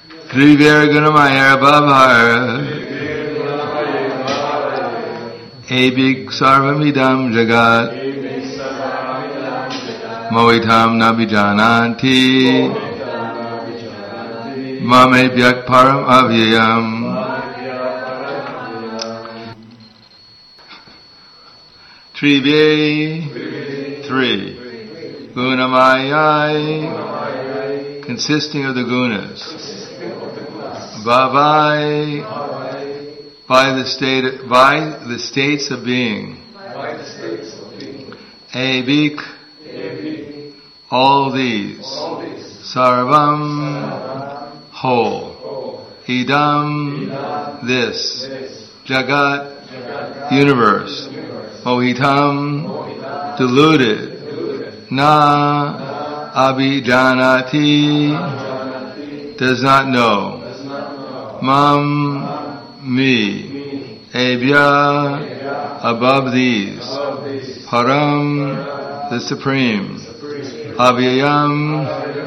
Trivirgunamaya Bhavar Ebik Sarvamidam Jagat Moitam Nabijananti Mamebhyak Param Avyayam. Trivye, three. Gunamayai, consisting of the gunas. Bhavai, by the states of being. Avik, all these. Sarvam, whole. Idam, this. Jagat, universe. Mohitam, deluded. Na abhijanati, does not know. Mam, me. Ebhya, above these. Param, the supreme. Avyayam,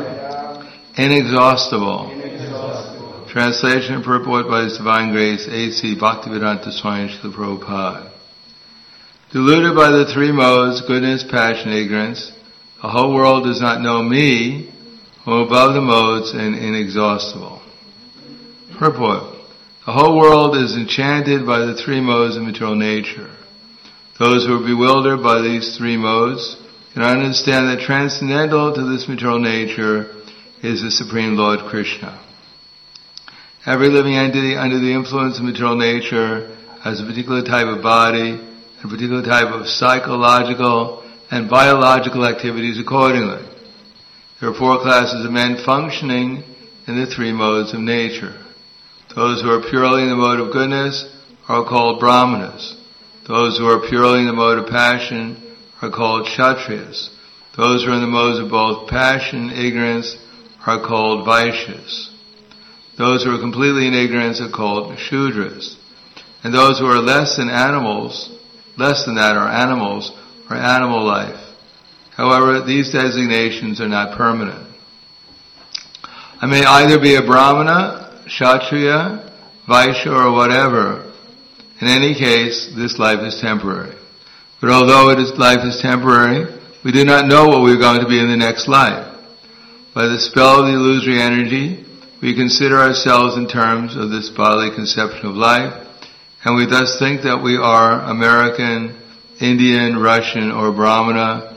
inexhaustible. Translation and purport by His Divine Grace, A.C. Bhaktivedanta Swami Srila Prabhupada. Deluded by the three modes, goodness, passion, ignorance, the whole world does not know me, who am above the modes and inexhaustible. Purport. The whole world is enchanted by the three modes of material nature. Those who are bewildered by these three modes cannot understand that transcendental to this material nature is the Supreme Lord Krishna. Every living entity under the influence of material nature has a particular type of body, a particular type of psychological and biological activities accordingly. There are four classes of men functioning in the three modes of nature. Those who are purely in the mode of goodness are called brahmanas. Those who are purely in the mode of passion are called kshatriyas. Those who are in the modes of both passion and ignorance are called vaishyas. Those who are completely in ignorance are called shudras. And those who are less than that are animals, or animal life. However, these designations are not permanent. I may either be a brahmana, kshatriya, vaishya, or whatever. In any case, this life is temporary. But although life is temporary, we do not know what we're going to be in the next life. By the spell of the illusory energy, we consider ourselves in terms of this bodily conception of life, and we thus think that we are American, Indian, Russian, or Brahmana,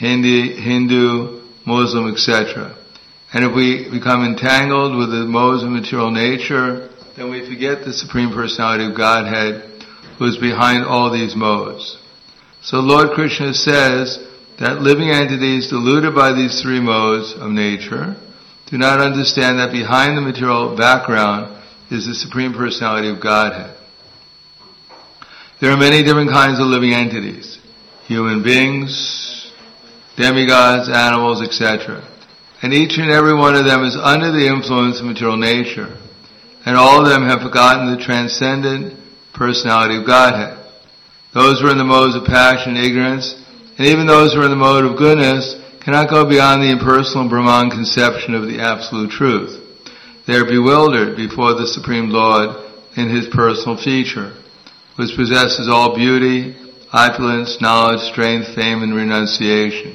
Hindu, Muslim, etc. And if we become entangled with the modes of material nature, then we forget the Supreme Personality of Godhead, who is behind all these modes. So Lord Krishna says that living entities deluded by these three modes of nature do not understand that behind the material background is the Supreme Personality of Godhead. There are many different kinds of living entities. Human beings, demigods, animals, etc. And each and every one of them is under the influence of material nature. And all of them have forgotten the transcendent personality of Godhead. Those who are in the modes of passion, ignorance, and even those who are in the mode of goodness cannot go beyond the impersonal Brahman conception of the absolute truth. They are bewildered before the Supreme Lord in His personal feature, which possesses all beauty, opulence, knowledge, strength, fame, and renunciation.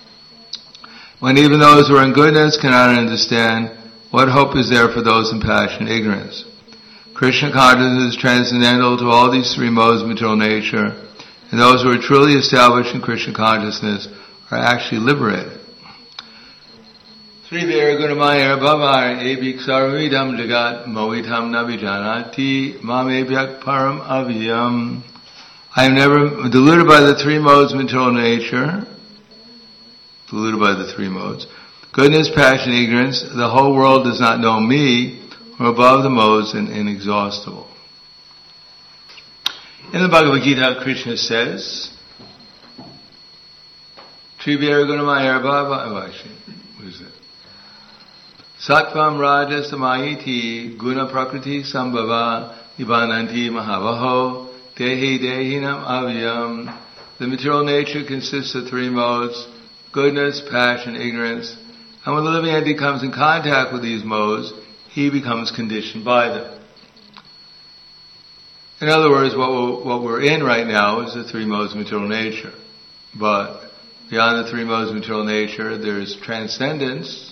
When even those who are in goodness cannot understand, what hope is there for those in passion and ignorance? Krishna consciousness is transcendental to all these three modes of material nature, and those who are truly established in Krishna consciousness are actually liberated. Srivir Gunamaya Bhavar Ebik Sarvidam Jagat Mohitam Nabijanati Mamebhyak Param Avyam. I am never deluded by the three modes of material nature, deluded by the three modes. Goodness, passion, ignorance, the whole world does not know me, or above the modes and inexhaustible. In the Bhagavad Gita, Krishna says, Trivya Gunamaya Bhava, what is it? Sattvam Rajas Samayiti Guna Prakriti Sambhava Nibananti Mahavaho Dehi Dehinam Avyam. The material nature consists of three modes, goodness, passion, ignorance. And when the living entity comes in contact with these modes, he becomes conditioned by them. In other words, what we're in right now is the three modes of material nature. But beyond the three modes of material nature, there's transcendence,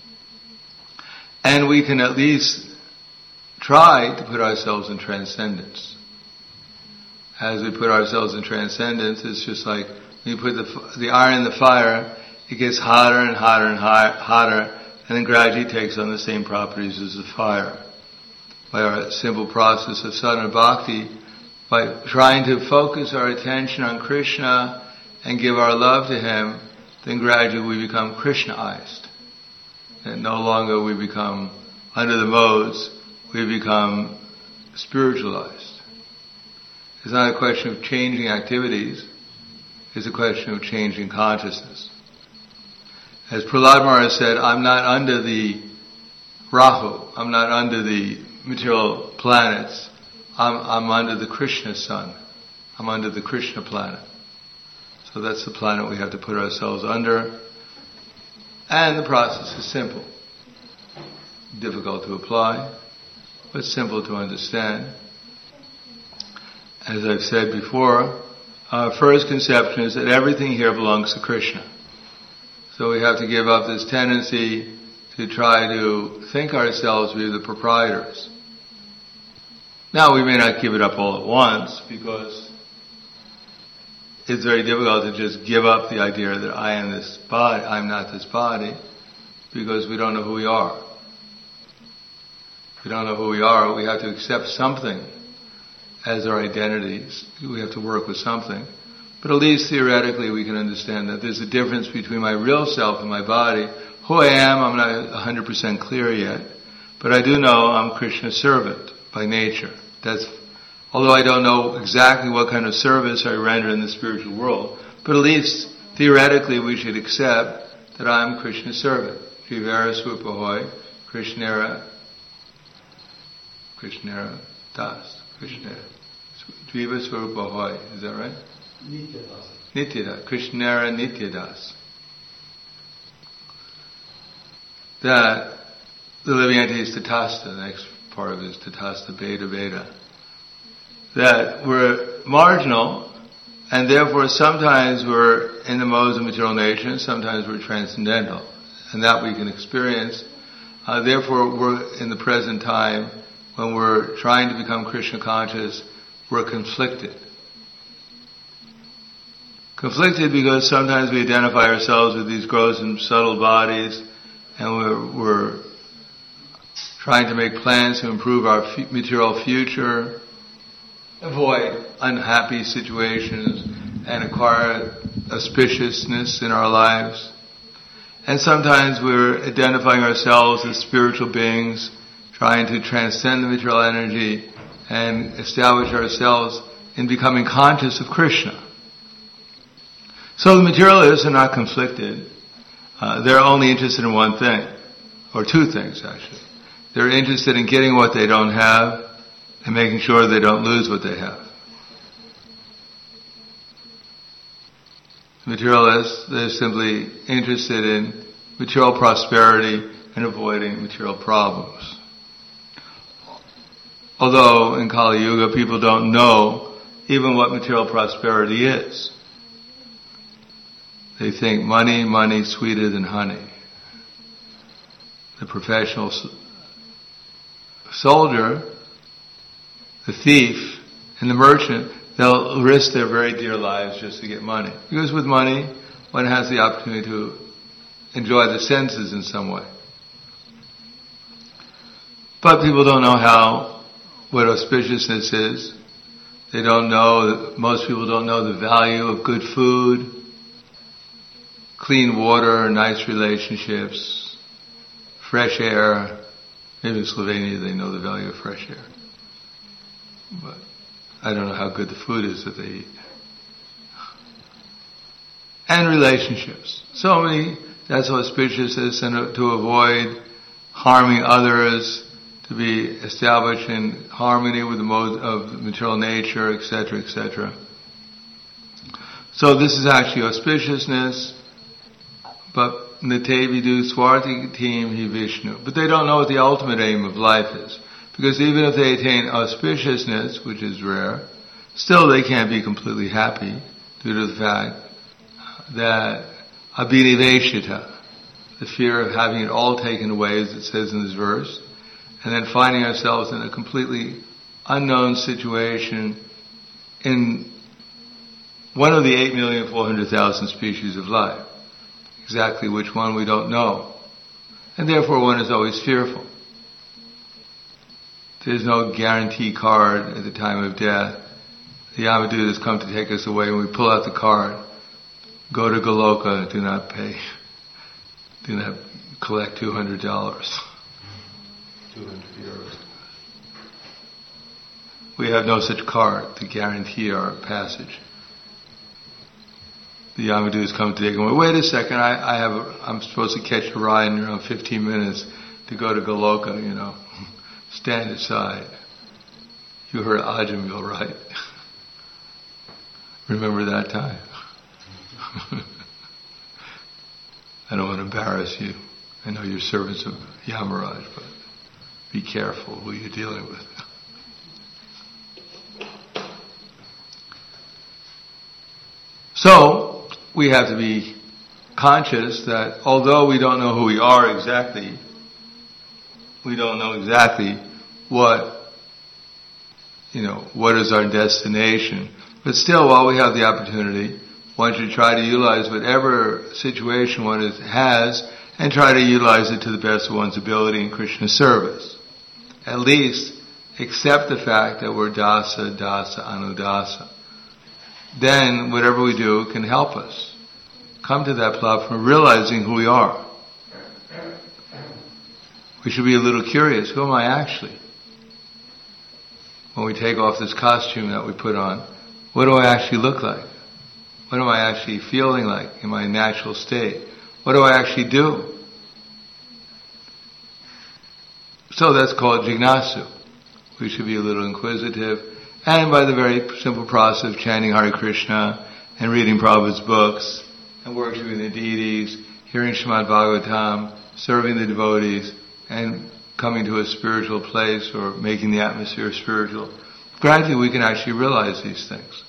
and we can at least try to put ourselves in transcendence. As we put ourselves in transcendence, it's just like when you put the iron in the fire, it gets hotter and hotter and hotter, and then gradually takes on the same properties as the fire. By our simple process of sadhana bhakti, by trying to focus our attention on Krishna and give our love to Him, then gradually we become Krishnaized. And no longer we become under the modes, we become spiritualized. It's not a question of changing activities, it's a question of changing consciousness. As Prahlad Maharaj said, I'm not under the Rahu, I'm not under the material planets, I'm under the Krishna sun, I'm under the Krishna planet. So that's the planet we have to put ourselves under, and the process is simple. Difficult to apply, but simple to understand. As I've said before, our first conception is that everything here belongs to Krishna. So we have to give up this tendency to try to think ourselves we are the proprietors. Now we may not give it up all at once, because it's very difficult to just give up the idea that I am this body, I'm not this body, because we don't know who we are. If we don't know who we are, we have to accept something as our identities. We have to work with something. But at least theoretically we can understand that there's a difference between my real self and my body. Who I am, I'm not 100% clear yet, but I do know I'm Krishna's servant by nature. Although I don't know exactly what kind of service I render in the spiritual world, but at least theoretically we should accept that I'm Krishna's servant. Jivara Swapahoy, Krishnera Das. Krishnera. Jiva Swapahoy, is that right? Nityadas. Nityadas. Krishnera Nityadas. That the living entity is Tatastha, the next part of it is Tatastha Beta Veda. That we're marginal, and therefore sometimes we're in the modes of material nature, and sometimes we're transcendental, and that we can experience. Therefore we're in the present time, when we're trying to become Krishna conscious, we're conflicted. Conflicted because sometimes we identify ourselves with these gross and subtle bodies, and we're trying to make plans to improve our material future, avoid unhappy situations, and acquire auspiciousness in our lives. And sometimes we're identifying ourselves as spiritual beings, trying to transcend the material energy and establish ourselves in becoming conscious of Krishna. So the materialists are not conflicted. They're only interested in one thing, or two things actually. They're interested in getting what they don't have and making sure they don't lose what they have. Materialists, they're simply interested in material prosperity and avoiding material problems. Although in Kali Yuga people don't know even what material prosperity is. They think money sweeter than honey. The professional soldier, the thief, and the merchant, they'll risk their very dear lives just to get money. Because with money, one has the opportunity to enjoy the senses in some way. But people don't know what auspiciousness is. They don't know, most people don't know the value of good food, clean water, nice relationships, fresh air. Maybe in Slovenia they know the value of fresh air. But I don't know how good the food is that they eat. And relationships. That's auspiciousness, and to avoid harming others, to be established in harmony with the mode of material nature, etc., etc. So this is actually auspiciousness, but Nate vidu swarthi team hi Vishnu. But they don't know what the ultimate aim of life is. Because even if they attain auspiciousness, which is rare, still they can't be completely happy due to the fact that abhiniveshita, the fear of having it all taken away, as it says in this verse, and then finding ourselves in a completely unknown situation in one of the 8,400,000 species of life. Exactly which one we don't know. And therefore one is always fearful. There's no guarantee card at the time of death. The Yamaduta has come to take us away, and we pull out the card. Go to Goloka, do not pay. Do not collect $200. 200 euros. We have no such card to guarantee our passage. The Yamaduta has come to take away. Wait a second, I'm supposed to catch a ride in around 15 minutes to go to Goloka, Stand aside. You heard Ajamil, right? Remember that time? I don't want to embarrass you. I know you're servants of Yamaraj, but be careful who you're dealing with. So, we have to be conscious that although we don't know who we are exactly, we don't know exactly what is our destination. But still, while we have the opportunity, one should try to utilize whatever situation one has and try to utilize it to the best of one's ability in Krishna service. At least accept the fact that we're dasa, anudasa. Then whatever we do can help us come to that platform realizing who we are. We should be a little curious. Who am I actually? When we take off this costume that we put on, what do I actually look like? What am I actually feeling like in my natural state? What do I actually do? So that's called jignasu. We should be a little inquisitive. And by the very simple process of chanting Hare Krishna and reading Prabhupada's books and worshiping the deities, hearing Srimad Bhagavatam, serving the devotees, and coming to a spiritual place or making the atmosphere spiritual, gradually we can actually realize these things.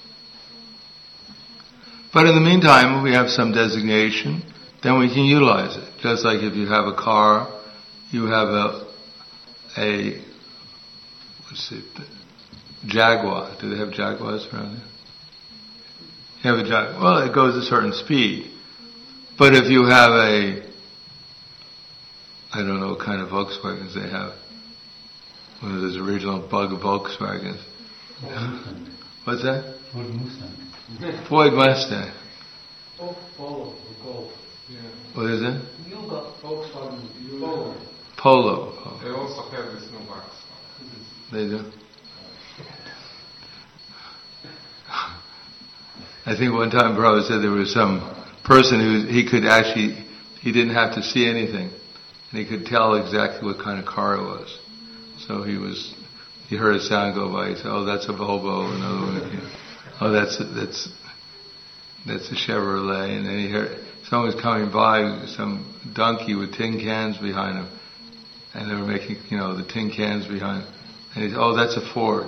But in the meantime, if we have some designation, then we can utilize it. Just like if you have a car, you have a Jaguar. Do they have Jaguars around there? You have a Jaguar. Well, it goes a certain speed. But if you have I don't know what kind of Volkswagens they have. One of those original bug Volkswagens. What's that? Ford Mustang. Ford Mustang. Polo, the Golf. Yeah. What is it? Volkswagen Polo. Polo. They also have this new box. They do? I think one time Prabhupada said there was some person he didn't have to see anything. And he could tell exactly what kind of car it was. So he heard a sound go by, he said, oh, that's a Volvo. Another one came, oh, that's a Chevrolet. And then he heard someone was coming by, some donkey with tin cans behind him. And they were making, the tin cans behind him. And he said, oh, that's a Ford.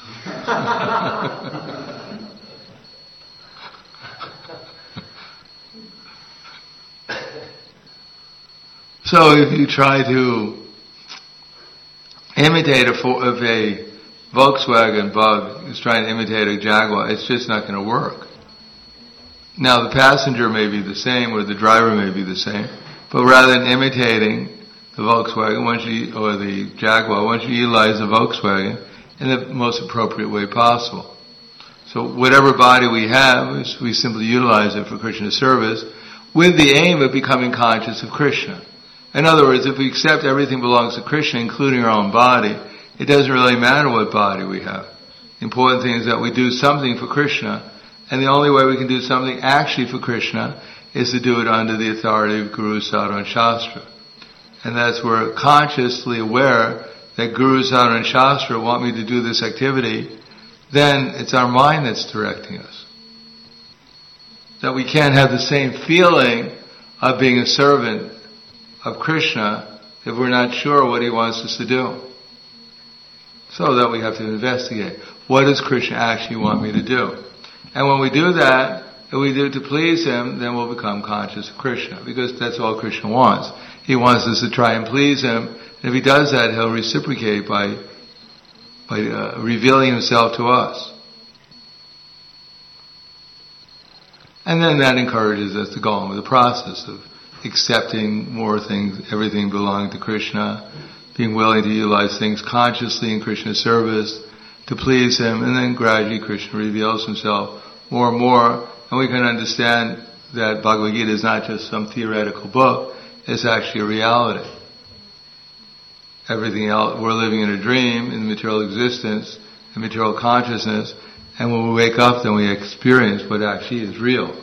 So if you try to imitate if a Volkswagen Bug is trying to imitate a Jaguar, it's just not going to work. Now the passenger may be the same or the driver may be the same, but rather than imitating the Volkswagen or the Jaguar, why don't you utilize the Volkswagen in the most appropriate way possible? So whatever body we have, we simply utilize it for Krishna service with the aim of becoming conscious of Krishna. In other words, if we accept everything belongs to Krishna, including our own body, it doesn't really matter what body we have. The important thing is that we do something for Krishna, and the only way we can do something actually for Krishna is to do it under the authority of Guru, Sadhana, and Shastra. And that's where we're consciously aware that Guru, Sadhana, and Shastra want me to do this activity, then it's our mind that's directing us. That we can't have the same feeling of being a servant of Krishna if we're not sure what he wants us to do. So that we have to investigate. What does Krishna actually want me to do? And when we do that, if we do it to please him, then we'll become conscious of Krishna, because that's all Krishna wants. He wants us to try and please him, and if he does that, he'll reciprocate by revealing himself to us. And then that encourages us to go on with the process of accepting more things, everything belonging to Krishna, being willing to utilize things consciously in Krishna's service to please him, and then gradually Krishna reveals himself more and more, and we can understand that Bhagavad Gita is not just some theoretical book, it's actually a reality. Everything else, we're living in a dream, in material existence, in material consciousness, and when we wake up, then we experience what actually is real.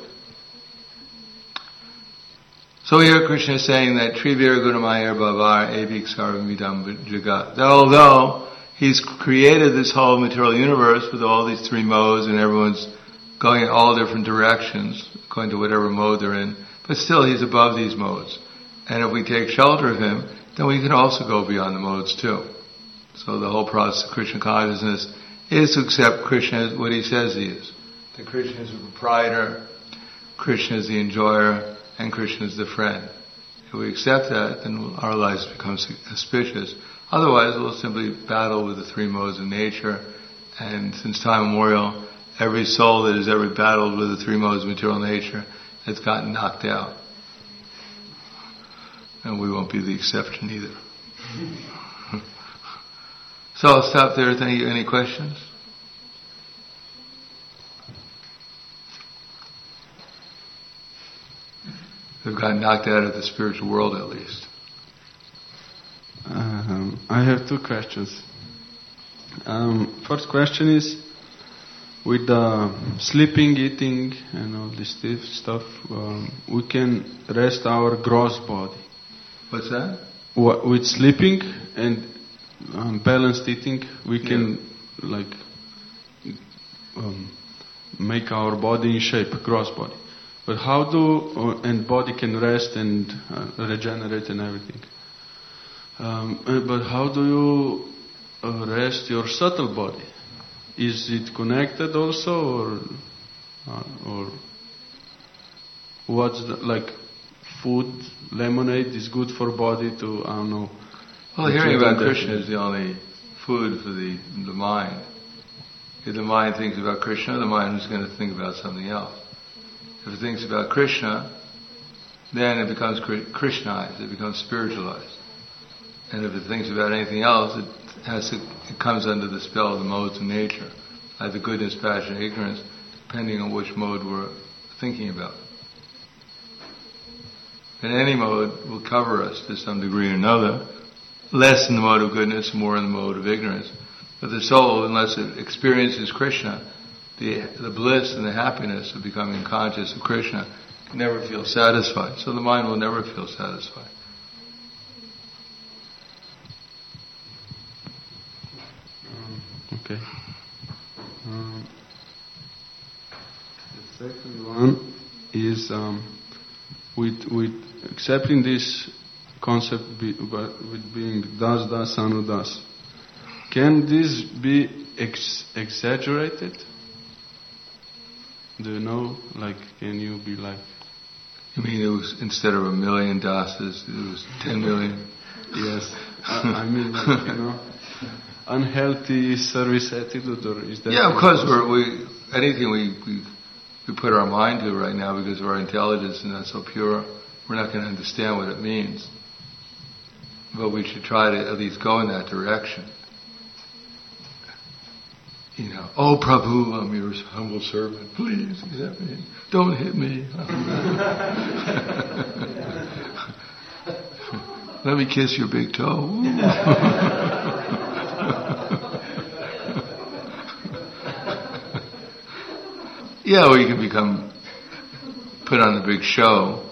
So here Krishna is saying that Trivir Gunamaya Bhavar Evik Sarvamidam Jagat. That although he's created this whole material universe with all these three modes and everyone's going in all different directions according to whatever mode they're in, but still he's above these modes. And if we take shelter of him, then we can also go beyond the modes too. So the whole process of Krishna consciousness is to accept Krishna as what he says he is. That Krishna is the proprietor, Krishna is the enjoyer, and Krishna is the friend. If we accept that, then our lives become auspicious. Otherwise, we'll simply battle with the three modes of nature, and since time immemorial, every soul that has ever battled with the three modes of material nature has gotten knocked out. And we won't be the exception either. So I'll stop there. Any questions? They've gotten knocked out of the spiritual world at least. I have two questions. First question is, with sleeping, eating, and all this stuff, we can rest our gross body. What's that? With sleeping and balanced eating, we can make our body in shape, gross body. But how and body can rest and regenerate and everything. But how do you rest your subtle body? Is it connected also, or what's food? Lemonade is good for body to, I don't know. Well, hearing about Krishna is the only food for the mind. If the mind thinks about Krishna, the mind is going to think about something else. If it thinks about Krishna, then it becomes Krishnized, it becomes spiritualized. And if it thinks about anything else, it comes under the spell of the modes of nature, like the goodness, passion, ignorance, depending on which mode we're thinking about. And any mode will cover us to some degree or another, less in the mode of goodness, more in the mode of ignorance. But the soul, unless it experiences Krishna, the bliss and the happiness of becoming conscious of Krishna, can never feel satisfied. So the mind will never feel satisfied. Okay. The second one is with accepting this concept with being das, anu das. Can this be exaggerated? Do you know? Can you be like? You mean it was, instead of 1 million dasas, it was 10 million? Yes. I mean, unhealthy service attitude, or is that? Yeah, of course. Anything we put our mind to right now, because of our intelligence and not so pure, we're not going to understand what it means. But we should try to at least go in that direction. Oh Prabhu, I'm your humble servant. Please accept me. Don't hit me. Let me kiss your big toe. Yeah, or you can put on a big show.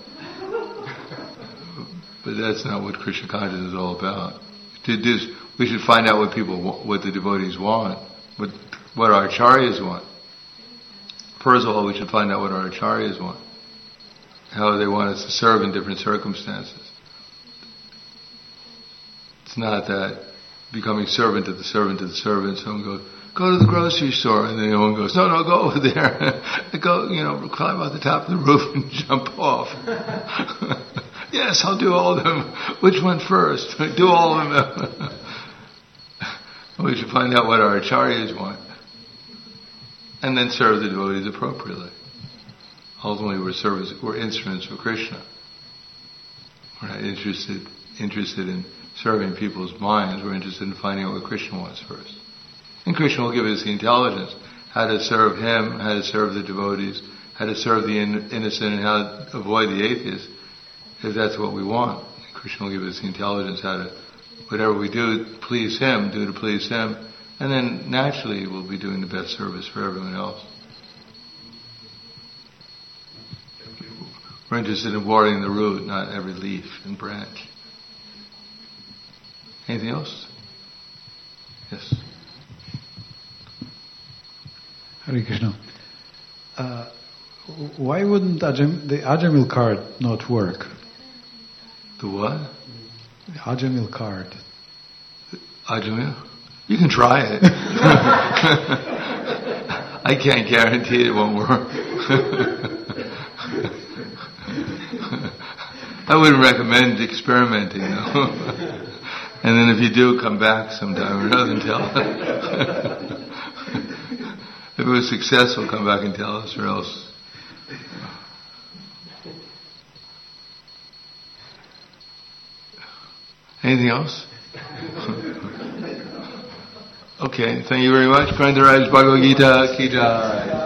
But that's not what Krishna consciousness is all about. We should find out what the devotees want, what our acharyas want. First of all, we should find out what our acharyas want. how they want us to serve in different circumstances. It's not that becoming servant to the servant to the servant. Someone goes, go to the grocery store, and then the one goes, no, go over there. Go, climb out the top of the roof and jump off. Yes, I'll do all of them. Which one first? Do all of them. We should find out what our acharyas want, and then serve the devotees appropriately. Ultimately, we're instruments for Krishna. We're not interested in serving people's minds. We're interested in finding out what Krishna wants first. And Krishna will give us the intelligence, how to serve him, how to serve the devotees, how to serve the innocent, and how to avoid the atheists, if that's what we want. Krishna will give us the intelligence how to, whatever we do, please him, do to please him, and then naturally we'll be doing the best service for everyone else. We're interested in watering the root, not every leaf and branch. Anything else? Yes. Hare Krishna. Why wouldn't the Ajamil card not work? The what? The Ajamil card. Ajamil? You can try it. I can't guarantee it won't work. I wouldn't recommend experimenting though. And then if you do, come back sometime or another and tell us. If it was successful, come back and tell us, or else. Anything else? Okay, thank you very much. Grantaraj Bhagavad Gita Ki Jai.